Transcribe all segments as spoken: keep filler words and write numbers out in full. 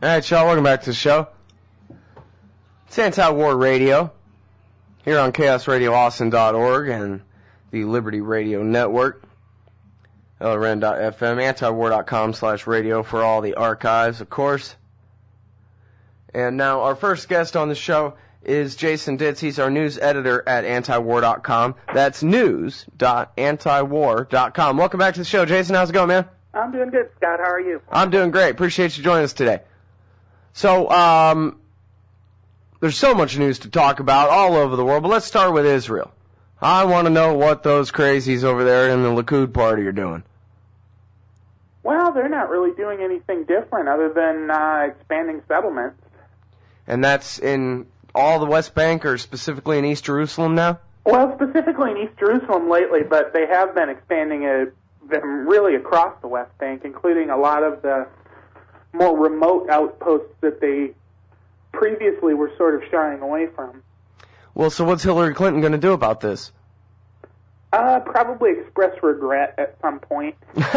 All right, y'all, welcome back to the show. It's Anti-War Radio here on chaos radio austin dot org and the Liberty Radio Network, L R N dot F M, antiwar dot com slash radio for all the archives, of course. And now our first guest on the show is Jason Ditz. He's our news editor at antiwar dot com. That's news dot antiwar dot com. Welcome back to the show, Jason. How's it going, man? I'm doing good, Scott. How are you? I'm doing great. Appreciate you joining us today. So, um, there's so much news to talk about all over the world, but let's start with Israel. I want to know what those crazies over there in the Likud party are doing. Well, they're not really doing anything different other than uh, expanding settlements. And that's in all the West Bank, or specifically in East Jerusalem now? Well, specifically in East Jerusalem lately, but they have been expanding it them really across the West Bank, including a lot of the more remote outposts that they previously were sort of shying away from. Well, so what's Hillary Clinton going to do about this? Uh, probably express regret at some point.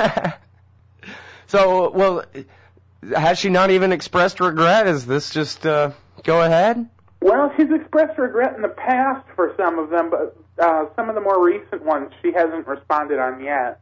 So, well, has she not even expressed regret? Is this just uh, go ahead? Well, she's expressed regret in the past for some of them, but uh, some of the more recent ones she hasn't responded on yet.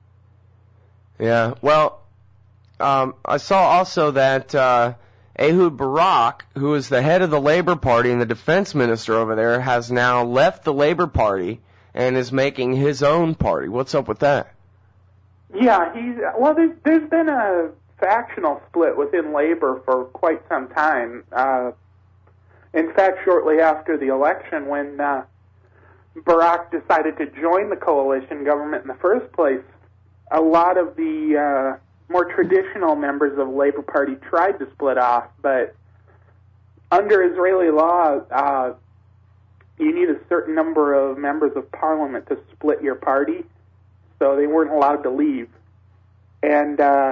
Yeah, well, um, I saw also that uh, Ehud Barak, who is the head of the Labor Party and the defense minister over there, has now left the Labor Party and is making his own party. What's up with that? Yeah, he's well. There's, there's been a factional split within Labor for quite some time. Uh, in fact, shortly after the election, when uh, Barak decided to join the coalition government in the first place, a lot of the uh, more traditional members of the Labor Party tried to split off, but under Israeli law, uh, you need a certain number of members of parliament to split your party, so they weren't allowed to leave. And uh,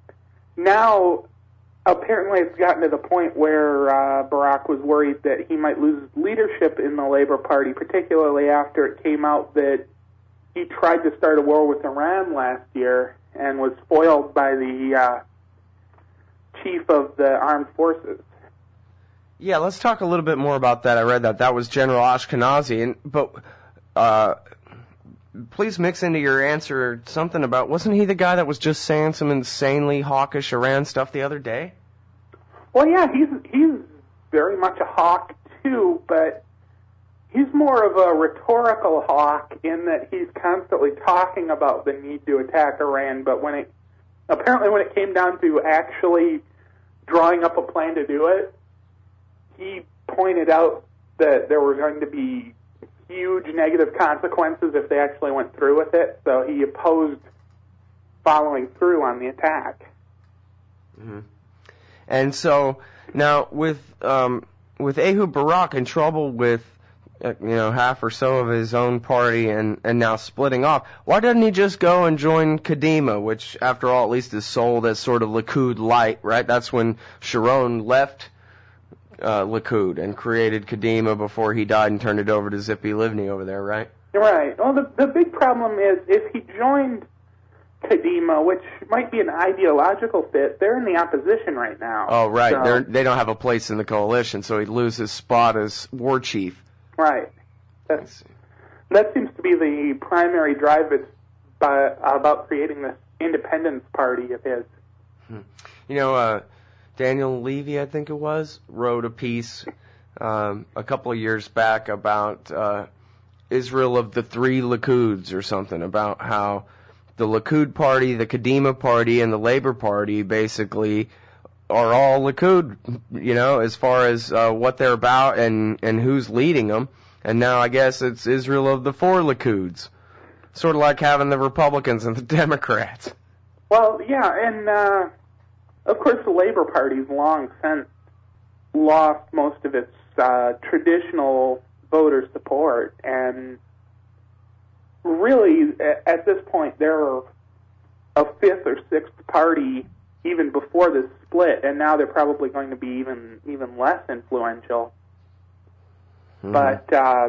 now, apparently it's gotten to the point where uh, Barak was worried that he might lose leadership in the Labor Party, particularly after it came out that he tried to start a war with Iran last year and was foiled by the uh, chief of the armed forces. Yeah, let's talk a little bit more about that. I read that. That was General Ashkenazi. And, but uh, please mix into your answer something about, wasn't he the guy that was just saying some insanely hawkish Iran stuff the other day? Well, yeah, he's he's very much a hawk, too, but he's more of a rhetorical hawk in that he's constantly talking about the need to attack Iran, but when it apparently when it came down to actually drawing up a plan to do it, he pointed out that there were going to be huge negative consequences if they actually went through with it, so he opposed following through on the attack. Mm-hmm. And so, now, with um, with Ehud Barak in trouble with uh, you know, half or so of his own party and, and now splitting off, why doesn't he just go and join Kadima, which, after all, at least is sold as sort of Likud light, right? That's when Sharon left Uh, Likud and created Kadima before he died and turned it over to Zippy Livni over there, right? Right. Well, the the big problem is if he joined Kadima, which might be an ideological fit, they're in the opposition right now. Oh, right. So, They're, they don't have a place in the coalition, so he'd lose his spot as war chief. Right. That's, that seems to be the primary drive it's by, about creating this independence party of his. Hmm. You know, uh, Daniel Levy, I think it was, wrote a piece um, a couple of years back about uh, Israel of the three Likuds or something, about how the Likud party, the Kadima party, and the Labor Party basically are all Likud, you know, as far as uh, what they're about and, and who's leading them. And now I guess it's Israel of the four Likuds, sort of like having the Republicans and the Democrats. Well, yeah, and uh, of course the Labor Party's long since lost most of its uh, traditional voter support, and really at this point they're a fifth or sixth party even before this split, and now they're probably going to be even even less influential. Mm-hmm. But uh,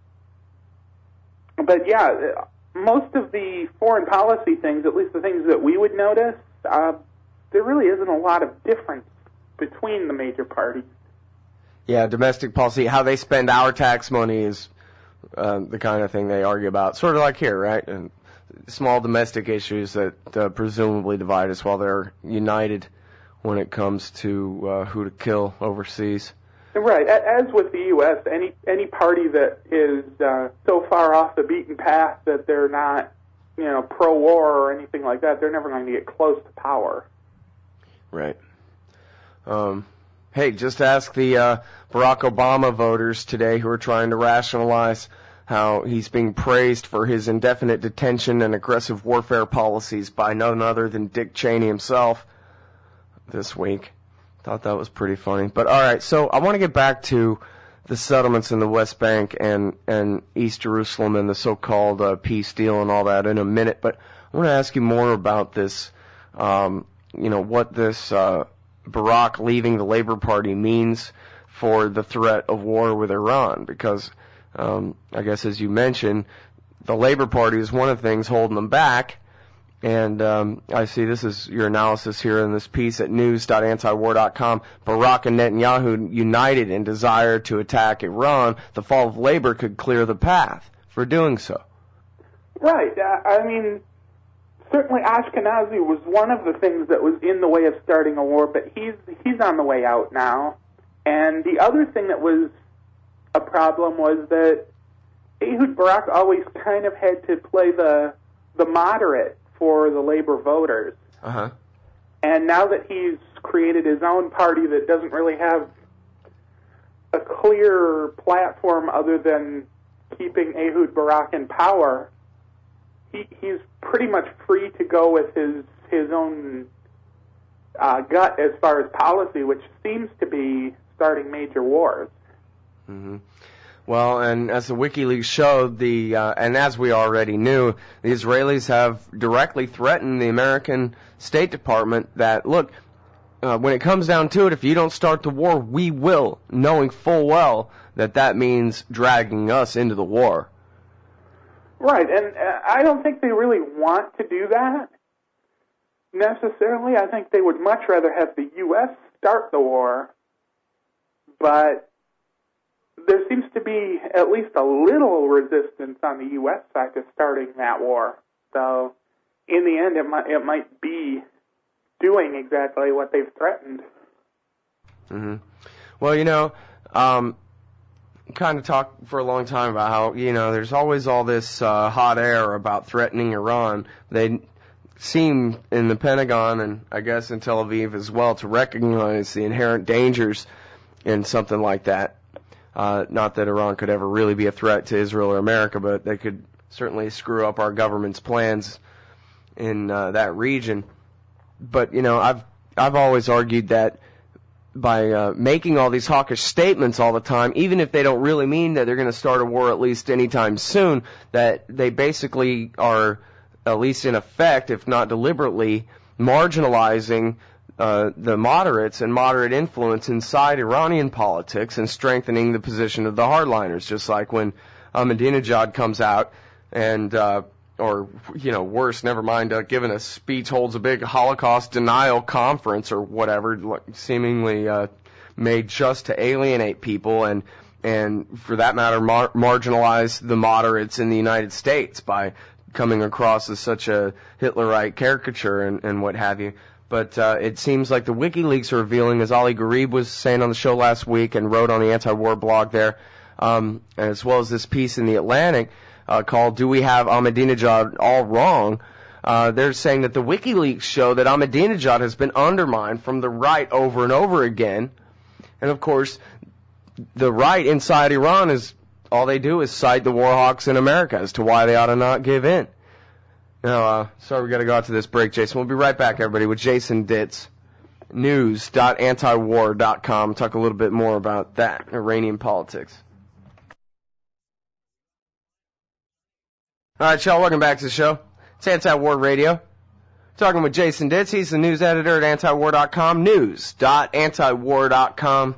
but yeah, most of the foreign policy things, at least the things that we would notice, uh, there really isn't a lot of difference be- between the major parties. Yeah, domestic policy, how they spend our tax money is uh, the kind of thing they argue about. Sort of like here, right? And small domestic issues that uh, presumably divide us while they're united when it comes to uh, who to kill overseas. Right. As with the U S, any any party that is uh, so far off the beaten path that they're not, you know, pro-war or anything like that, they're never going to get close to power. Right. Um, hey, just ask the uh, Barack Obama voters today who are trying to rationalize how he's being praised for his indefinite detention and aggressive warfare policies by none other than Dick Cheney himself this week. Thought that was pretty funny. But all right, so I want to get back to the settlements in the West Bank and, and East Jerusalem and the so-called uh, peace deal and all that in a minute. But I want to ask you more about this, um, you know, what this uh, Barack leaving the Labor Party means for the threat of war with Iran. Because, um, I guess as you mentioned, the Labor Party is one of the things holding them back. And um, I see this is your analysis here in this piece at news dot anti war dot com. Barack and Netanyahu united in desire to attack Iran. The fall of labor could clear the path for doing so. Right. Uh, I mean, certainly Ashkenazi was one of the things that was in the way of starting a war, but he's he's on the way out now. And the other thing that was a problem was that Ehud Barak always kind of had to play the the moderate for the labor voters. Uh-huh. And now that he's created his own party that doesn't really have a clear platform other than keeping Ehud Barak in power, he, he's pretty much free to go with his his own uh, gut as far as policy, which seems to be starting major wars. Mm-hmm. Well, and as the WikiLeaks showed, the uh, and as we already knew, the Israelis have directly threatened the American State Department that, look, uh, when it comes down to it, if you don't start the war, we will, knowing full well that that means dragging us into the war. Right, and uh, I don't think they really want to do that necessarily. I think they would much rather have the U S start the war, but there seems to be at least a little resistance on the U S side to starting that war. So, in the end, it might it might be doing exactly what they've threatened. Mm-hmm. Well, you know, um, kind of talked for a long time about how, you know, there's always all this uh, hot air about threatening Iran. They seem in the Pentagon and I guess in Tel Aviv as well to recognize the inherent dangers in something like that. Uh, not that Iran could ever really be a threat to Israel or America, but they could certainly screw up our government's plans in uh, that region. But, you know, I've I've always argued that by uh, making all these hawkish statements all the time, even if they don't really mean that they're going to start a war at least anytime soon, that they basically are, at least in effect, if not deliberately, marginalizing Uh, the moderates and moderate influence inside Iranian politics and strengthening the position of the hardliners, just like when Ahmadinejad comes out and, uh, or, you know, worse, never mind, uh, giving a speech, holds a big Holocaust denial conference or whatever, seemingly uh, made just to alienate people and, and for that matter, mar- marginalize the moderates in the United States by coming across as such a Hitlerite caricature and, and what have you. But uh, it seems like the WikiLeaks are revealing, as Ali Gharib was saying on the show last week and wrote on the anti-war blog there, um, as well as this piece in the Atlantic uh, called "Do We Have Ahmadinejad All Wrong?" Uh, they're saying that the WikiLeaks show that Ahmadinejad has been undermined from the right over and over again. And, of course, the right inside Iran is all they do is cite the war hawks in America as to why they ought to not give in. Now, uh, sorry, we got to go out to this break, Jason. We'll be right back, everybody, with Jason Ditz, news dot anti war dot com. Talk a little bit more about that, Iranian politics. All right, y'all, welcome back to the show. It's Anti-War Radio. Talking with Jason Ditz. He's the news editor at anti war dot com, news dot anti war dot com.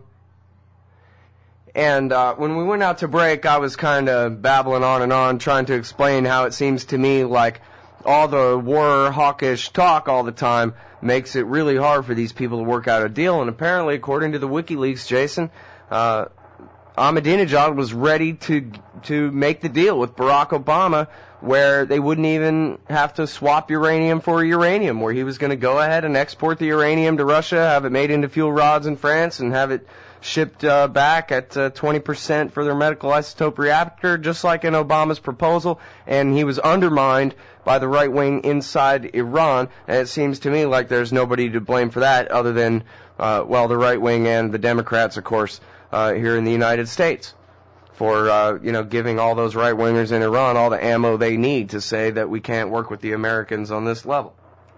And uh, when we went out to break, I was kind of babbling on and on, trying to explain how it seems to me like all the war hawkish talk all the time makes it really hard for these people to work out a deal. And apparently, according to the WikiLeaks, Jason, uh, Ahmadinejad was ready to to make the deal with Barack Obama, where they wouldn't even have to swap uranium for uranium, where he was going to go ahead and export the uranium to Russia, have it made into fuel rods in France, and have it shipped uh, back at uh, twenty percent for their medical isotope reactor, just like in Obama's proposal. And he was undermined by the right wing inside Iran, and it seems to me like there's nobody to blame for that other than, uh, well, the right wing and the Democrats, of course, uh, here in the United States, for, uh, you know, giving all those right-wingers in Iran all the ammo they need to say that we can't work with the Americans on this level.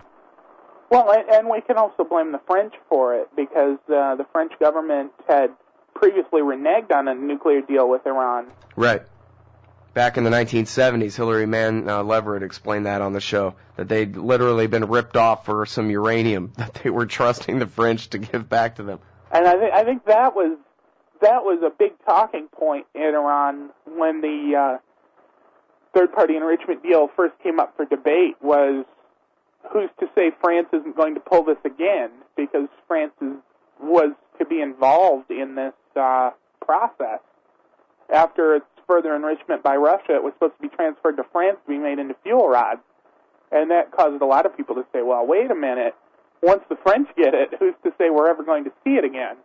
Well, and we can also blame the French for it, because uh, the French government had previously reneged on a nuclear deal with Iran. Right. Back in the nineteen seventies, Hilary Mann uh, Leverett explained that on the show, that they'd literally been ripped off for some uranium that they were trusting the French to give back to them. And I, th- I think that was that was a big talking point in Iran when the uh, third-party enrichment deal first came up for debate, was who's to say France isn't going to pull this again, because France is, was to be involved in this uh, process. After its further enrichment by Russia, it was supposed to be transferred to France to be made into fuel rods. And that caused a lot of people to say, well, wait a minute, once the French get it, who's to say we're ever going to see it again?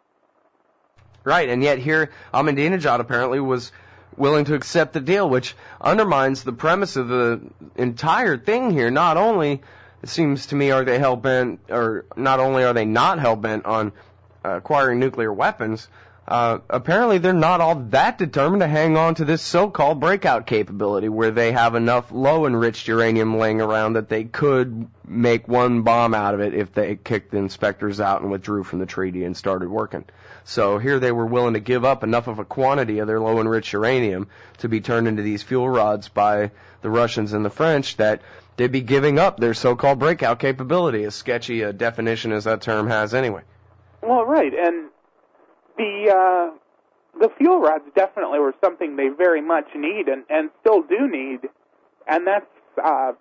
Right, and yet here Ahmadinejad apparently was willing to accept the deal, which undermines the premise of the entire thing here. Not only, it seems to me, are they hell-bent, or not only are they not hell-bent on uh, acquiring nuclear weapons, uh, apparently they're not all that determined to hang on to this so-called breakout capability, where they have enough low-enriched uranium laying around that they could make one bomb out of it if they kicked the inspectors out and withdrew from the treaty and started working. So here they were willing to give up enough of a quantity of their low-enriched uranium to be turned into these fuel rods by the Russians and the French, that they'd be giving up their so-called breakout capability, as sketchy a definition as that term has anyway. Well, right, and the uh, the fuel rods definitely were something they very much need, and, and still do need, and that's uh,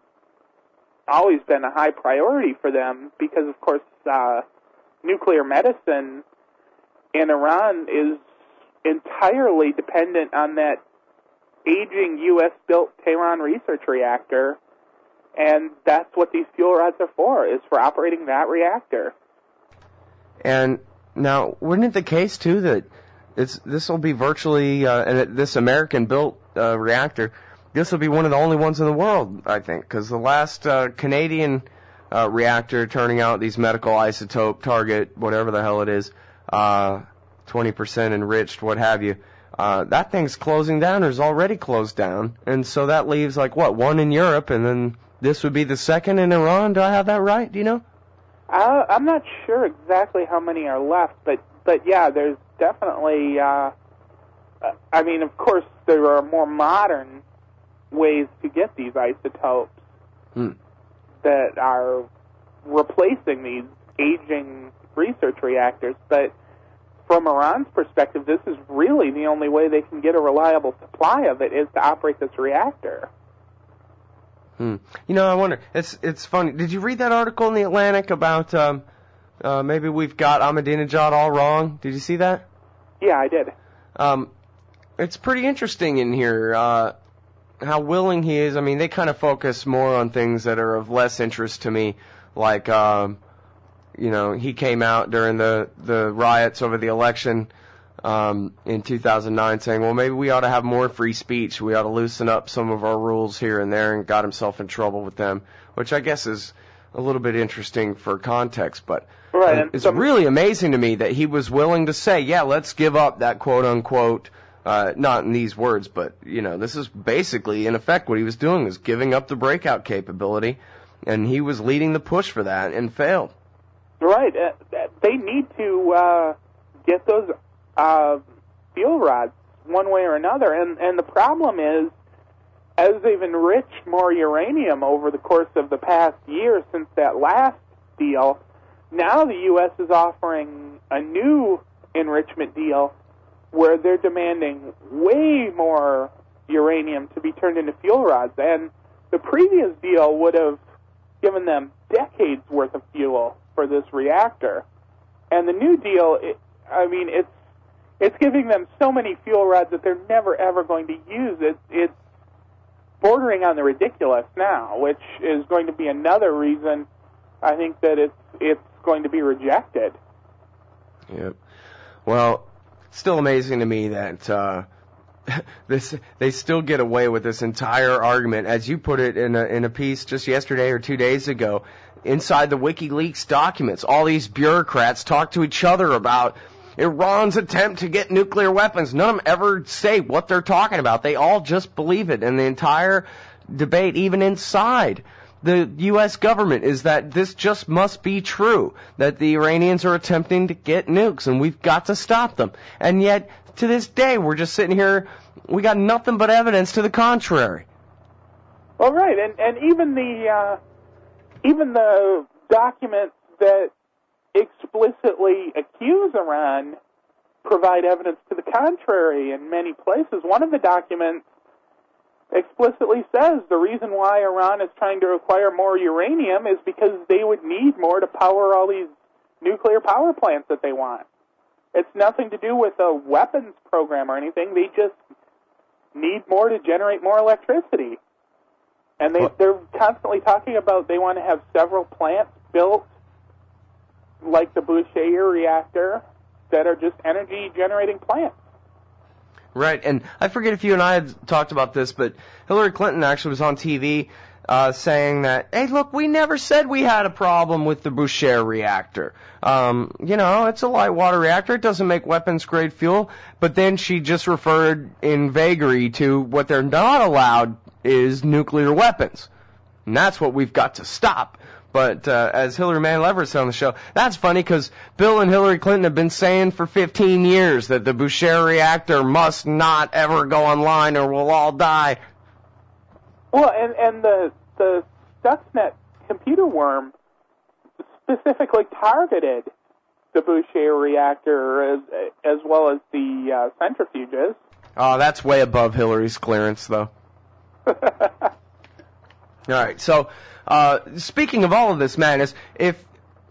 always been a high priority for them, because, of course, uh, nuclear medicine in Iran is entirely dependent on that aging U S built Tehran research reactor, and that's what these fuel rods are for, is for operating that reactor. And now, wouldn't it the case, too, that it's, this will be virtually, uh, and this American-built uh, reactor, this will be one of the only ones in the world, I think, because the last uh, Canadian uh, reactor turning out these medical isotope target, whatever the hell it is, uh, twenty percent enriched, what have you, uh, that thing's closing down, or is already closed down, and so that leaves, like, what, one in Europe, and then this would be the second in Iran? Do I have that right? Do you know? Uh, I'm not sure exactly how many are left, but, but yeah, there's definitely, uh, I mean, of course, there are more modern ways to get these isotopes hmm. that are replacing these aging research reactors, but from Iran's perspective, this is really the only way they can get a reliable supply of it, is to operate this reactor. Hmm. You know, I wonder, it's it's funny, did you read that article in The Atlantic about um, uh, maybe we've got Ahmadinejad all wrong? Did you see that? Yeah, I did. Um, it's pretty interesting in here, uh, how willing he is. I mean, they kind of focus more on things that are of less interest to me, like, um, you know, he came out during the, the riots over the election um, in two thousand nine saying, well, maybe we ought to have more free speech. We ought to loosen up some of our rules here and there, and got himself in trouble with them, which I guess is a little bit interesting for context. But right, um, it's some... really amazing to me that he was willing to say, yeah, let's give up that quote-unquote, uh, not in these words, but, you know, this is basically, in effect, what he was doing was giving up the breakout capability, and he was leading the push for that and failed. Right. Uh, they need to uh, get those uh, fuel rods one way or another. And, and the problem is, as they've enriched more uranium over the course of the past year since that last deal, now the U S is offering a new enrichment deal where they're demanding way more uranium to be turned into fuel rods. And the previous deal would have given them decades worth of fuel for this reactor. And the new deal, it, I mean, it's it's giving them so many fuel rods that they're never, ever going to use it. It's bordering on the ridiculous now, which is going to be another reason I think that it's it's going to be rejected. Yep. Well, it's still amazing to me that uh, this they still get away with this entire argument, as you put it in a, in a piece just yesterday or two days ago. Inside the WikiLeaks documents, all these bureaucrats talk to each other about Iran's attempt to get nuclear weapons. None of them ever say what they're talking about. They all just believe it. And the entire debate, even inside the U S government, is that this just must be true, that the Iranians are attempting to get nukes, and we've got to stop them. And yet, to this day, we're just sitting here, we got nothing but evidence to the contrary. Well, right, and, and even the... Uh Even the documents that explicitly accuse Iran provide evidence to the contrary in many places. One of the documents explicitly says the reason why Iran is trying to acquire more uranium is because they would need more to power all these nuclear power plants that they want. It's nothing to do with a weapons program or anything. They just need more to generate more electricity. And they, they're constantly talking about they want to have several plants built like the Bushehr reactor that are just energy-generating plants. Right, and I forget if you and I had talked about this, but Hillary Clinton actually was on T V uh, saying that, hey, look, we never said we had a problem with the Bushehr reactor. Um, you know, it's a light water reactor. It doesn't make weapons-grade fuel. But then she just referred in vagary to what they're not allowed is nuclear weapons. And that's what we've got to stop. But uh, as Hillary Mantel Everett said on the show, that's funny because Bill and Hillary Clinton have been saying for fifteen years that the Bushehr reactor must not ever go online or we'll all die. Well, and, and the, the Stuxnet computer worm specifically targeted the Bushehr reactor as, as well as the uh, centrifuges. Oh, that's way above Hillary's clearance, though. All right, so uh, speaking of all of this madness, if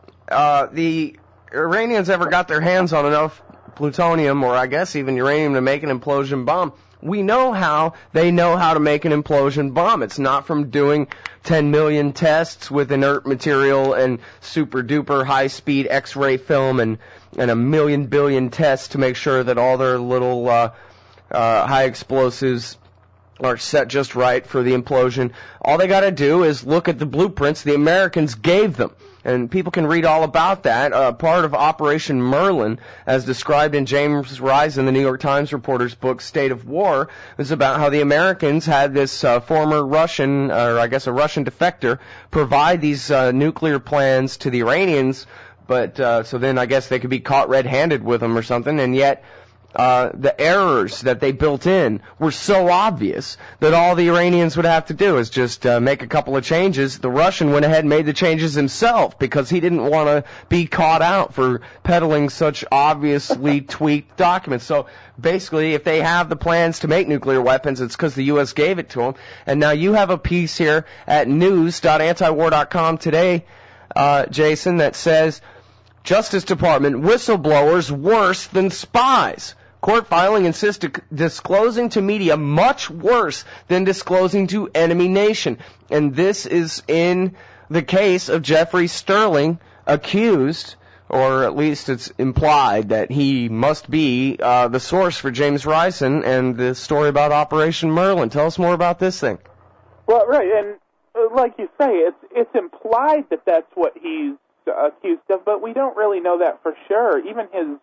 uh, the Iranians ever got their hands on enough plutonium, or I guess even uranium, to make an implosion bomb, we know how they know how to make an implosion bomb. It's not from doing ten million tests with inert material and super-duper high-speed X-ray film and, and a million billion tests to make sure that all their little uh, uh, high explosives are set just right for the implosion. All they got to do is look at the blueprints the Americans gave them. And people can read all about that. Uh, part of Operation Merlin, as described in James Risen, the New York Times reporter's book, State of War, is about how the Americans had this uh, former Russian, or I guess a Russian defector, provide these uh, nuclear plans to the Iranians, but uh, so then I guess they could be caught red-handed with them or something, and yet Uh, the errors that they built in were so obvious that all the Iranians would have to do is just uh, make a couple of changes. The Russian went ahead and made the changes himself because he didn't want to be caught out for peddling such obviously tweaked documents. So basically, if they have the plans to make nuclear weapons, it's because the U S gave it to them. And now you have a piece here at news dot antiwar dot com today, uh, Jason, that says, Justice Department whistleblowers worse than spies. Court filing insists disclosing to media much worse than disclosing to enemy nation. And this is in the case of Jeffrey Sterling, accused, or at least it's implied, that he must be uh, the source for James Risen and the story about Operation Merlin. Tell us more about this thing. Well, right, and uh, like you say, it's it's implied that that's what he's accused of, but we don't really know that for sure. Even his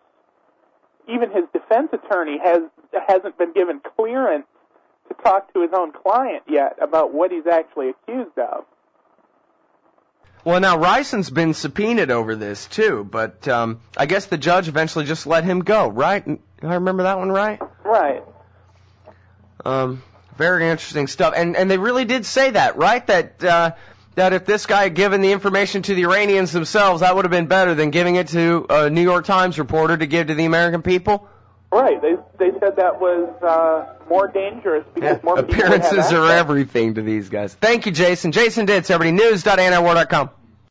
even his defense attorney has hasn't been given clearance to talk to his own client yet about what he's actually accused of. Well, now Risen's been subpoenaed over this too, but um, I guess the judge eventually just let him go, right? I remember that one, right? Right. Um, very interesting stuff, and and they really did say that, right? That. Uh, that if this guy had given the information to the Iranians themselves, that would have been better than giving it to a New York Times reporter to give to the American people? Right. They they said that was uh, more dangerous because Yeah. more people Appearances would have are access. everything to these guys. Thank you, Jason. Jason Ditz, everybody. News dot antiwar dot com.